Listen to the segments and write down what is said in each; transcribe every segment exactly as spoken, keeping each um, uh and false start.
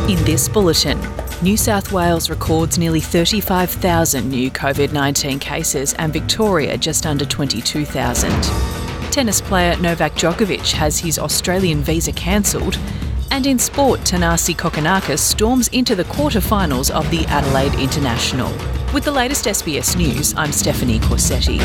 In this bulletin, New South Wales records nearly thirty-five thousand new COVID nineteen cases and Victoria just under twenty-two thousand. Tennis player Novak Djokovic has his Australian visa cancelled. And in sport, Thanasi Kokkinakis storms into the quarterfinals of the Adelaide International. With the latest S B S News, I'm Stephanie Corsetti.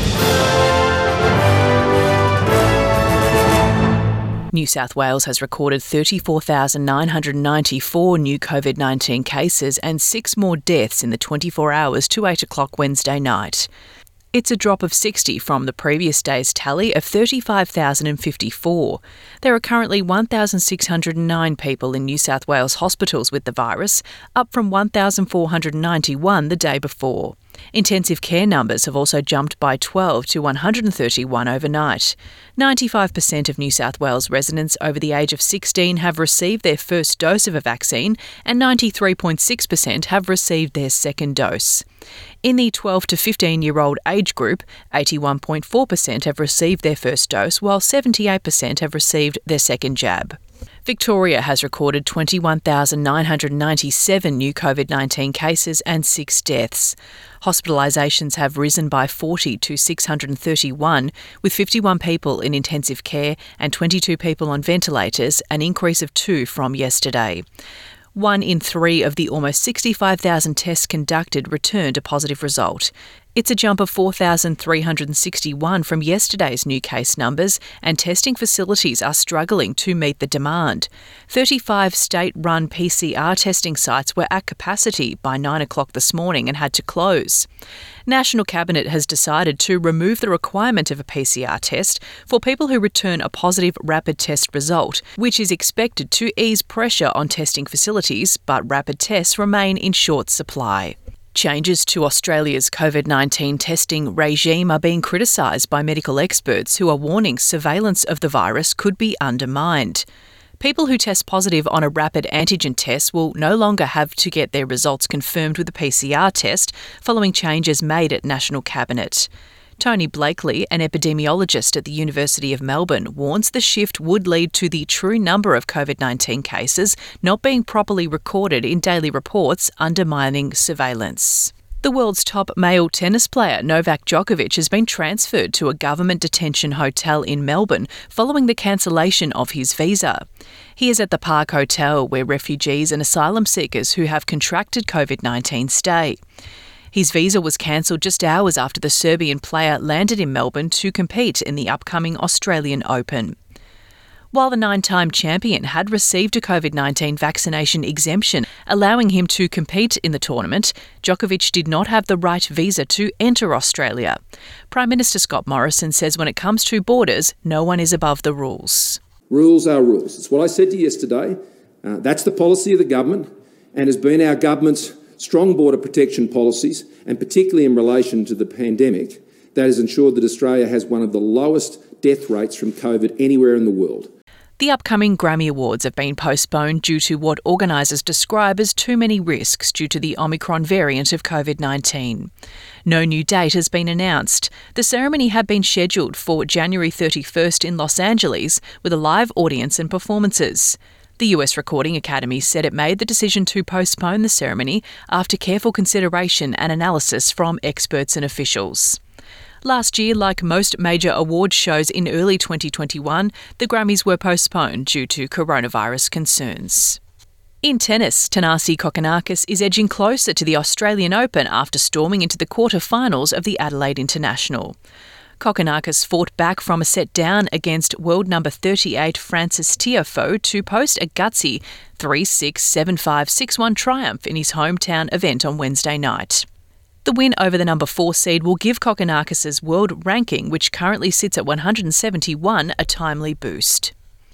New South Wales has recorded thirty-four thousand nine hundred ninety-four new COVID nineteen cases and six more deaths in the twenty-four hours to eight o'clock Wednesday night. It's a drop of sixty from the previous day's tally of thirty-five thousand fifty-four. There are currently one thousand six hundred nine people in New South Wales hospitals with the virus, up from one thousand four hundred ninety-one the day before. Intensive care numbers have also jumped by twelve to one hundred thirty-one overnight. ninety-five percent of New South Wales residents over the age of sixteen have received their first dose of a vaccine and ninety-three point six percent have received their second dose. In the twelve to fifteen-year-old age group, eighty-one point four percent have received their first dose, while seventy-eight percent have received their second jab. Victoria has recorded twenty-one thousand nine hundred ninety-seven new COVID nineteen cases and six deaths. Hospitalisations have risen by forty to six hundred thirty-one, with fifty-one people in intensive care and twenty-two people on ventilators, an increase of two from yesterday. One in three of the almost sixty-five thousand tests conducted returned a positive result. It's a jump of four thousand three hundred sixty-one from yesterday's new case numbers, and testing facilities are struggling to meet the demand. thirty-five state-run P C R testing sites were at capacity by nine o'clock this morning and had to close. National Cabinet has decided to remove the requirement of a P C R test for people who return a positive rapid test result, which is expected to ease pressure on testing facilities, but rapid tests remain in short supply. Changes to Australia's COVID nineteen testing regime are being criticised by medical experts who are warning surveillance of the virus could be undermined. People who test positive on a rapid antigen test will no longer have to get their results confirmed with a P C R test following changes made at National Cabinet. Tony Blakely, an epidemiologist at the University of Melbourne, warns the shift would lead to the true number of COVID nineteen cases not being properly recorded in daily reports, undermining surveillance. The world's top male tennis player, Novak Djokovic, has been transferred to a government detention hotel in Melbourne following the cancellation of his visa. He is at the Park Hotel, where refugees and asylum seekers who have contracted COVID nineteen stay. His visa was cancelled just hours after the Serbian player landed in Melbourne to compete in the upcoming Australian Open. While the nine-time champion had received a COVID nineteen vaccination exemption, allowing him to compete in the tournament, Djokovic did not have the right visa to enter Australia. Prime Minister Scott Morrison says when it comes to borders, no one is above the rules. Rules are rules. It's what I said to you yesterday. Uh, that's the policy of the government and has been our government's strong border protection policies, and particularly in relation to the pandemic, that has ensured that Australia has one of the lowest death rates from COVID anywhere in the world. The upcoming Grammy Awards have been postponed due to what organisers describe as too many risks due to the Omicron variant of COVID nineteen. No new date has been announced. The ceremony had been scheduled for January thirty-first in Los Angeles with a live audience and performances. The U S Recording Academy said it made the decision to postpone the ceremony after careful consideration and analysis from experts and officials. Last year, like most major awards shows in early twenty twenty-one, the Grammys were postponed due to coronavirus concerns. In tennis, Thanasi Kokkinakis is edging closer to the Australian Open after storming into the quarterfinals of the Adelaide International. Kokkinakis fought back from a set down against world number thirty-eight Frances Tiafoe to post a gutsy three six, seven five, six one triumph in his hometown event on Wednesday night. The win over the number four seed will give Kokkinakis' world ranking, which currently sits at one hundred seventy-one, a timely boost.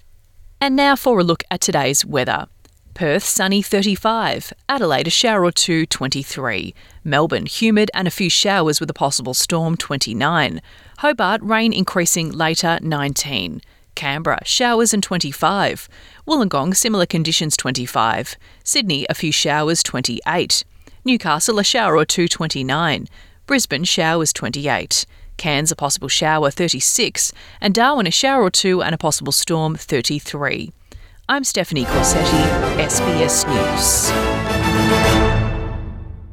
And now for a look at today's weather. Perth, sunny thirty-five. Adelaide, a shower or two, twenty-three. Melbourne, humid and a few showers with a possible storm, twenty-nine. Hobart, rain increasing later, nineteen. Canberra, showers and twenty-five. Wollongong, similar conditions, twenty-five. Sydney, a few showers, twenty-eight. Newcastle, a shower or two, twenty-nine. Brisbane, showers, twenty-eight. Cairns, a possible shower, thirty-six. And Darwin, a shower or two and a possible storm, thirty-three. I'm Stephanie Corsetti, S B S News.